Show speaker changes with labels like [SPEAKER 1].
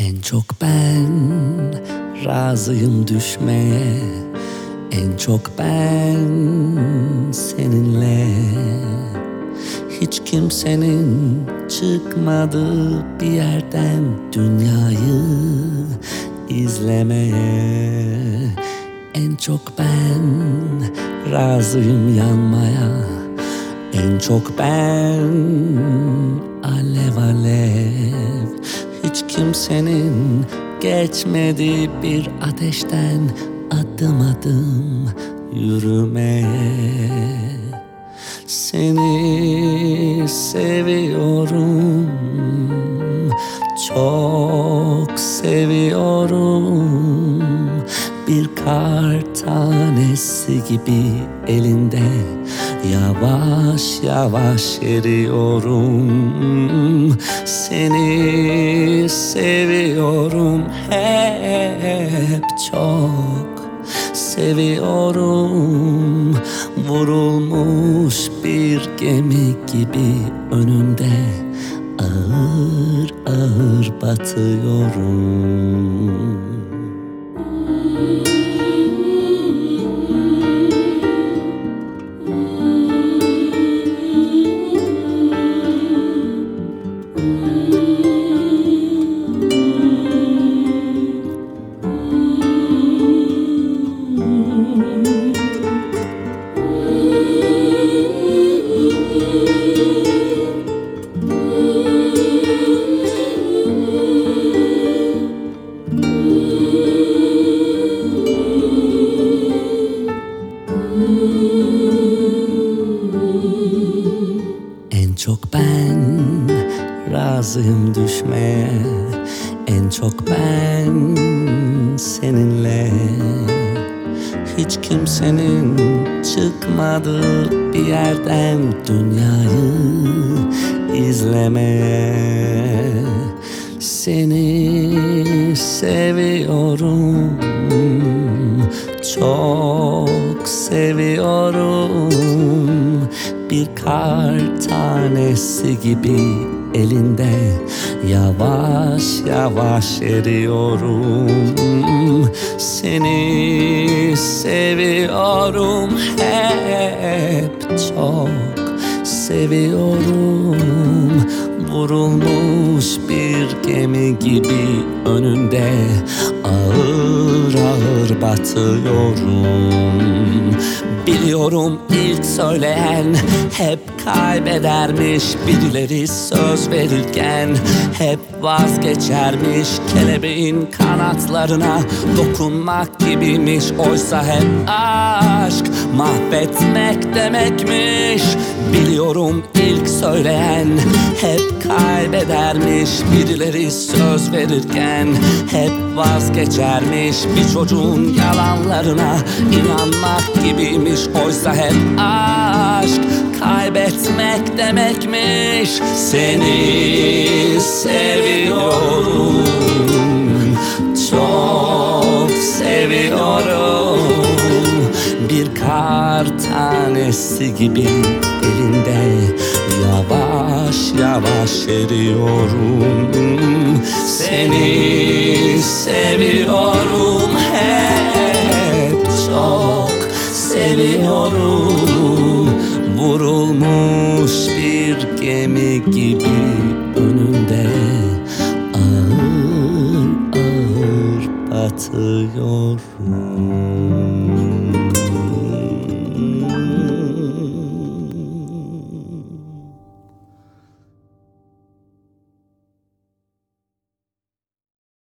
[SPEAKER 1] En çok ben razıyım düşmeye. En çok ben seninle. Hiç kimsenin çıkmadığı bir yerden dünyayı izlemeye. En çok ben razıyım yanmaya. En çok ben alev alev. Hiç kimsenin geçmediği bir ateşten adım adım yürümeye. Seni seviyorum, çok seviyorum. Bir kar tanesi gibi elinde yavaş yavaş eriyorum. Seni seviyorum, hep çok seviyorum. Vurulmuş bir gemi gibi önünde ağır ağır batıyorum. En çok ben razıyım düşmeye. En çok ben seninle. Hiç kimsenin çıkmadığı bir yerden dünyayı izlemeye. Seni seviyorum, çok seviyorum. Bir kar tanesi gibi elinde yavaş yavaş eriyorum. Seni seviyorum, hep çok seviyorum. Vurulmuş bir gemi gibi önünde ağır ağır batıyorum. Biliyorum ilk söyleyen hep kaybedermiş. Birileri söz verirken hep vazgeçermiş. Kelebeğin kanatlarına dokunmak gibiymiş. Oysa hep aşk mahvetmek demekmiş. Biliyorum ilk söyleyen hep kaybedermiş. Birileri söz verirken hep vazgeçermiş. Bir çocuğun yalanlarına inanmak gibiymiş. Oysa hep aşk kaybetmek demekmiş. Seni seviyorum, çok seviyorum. Bir kar tanesi gibi elinde yavaş yavaş eriyorum. Seni seviyorum, hep çok seviyorum. Vurulmuş bir gemi gibi önünde ağır ağır batıyorum.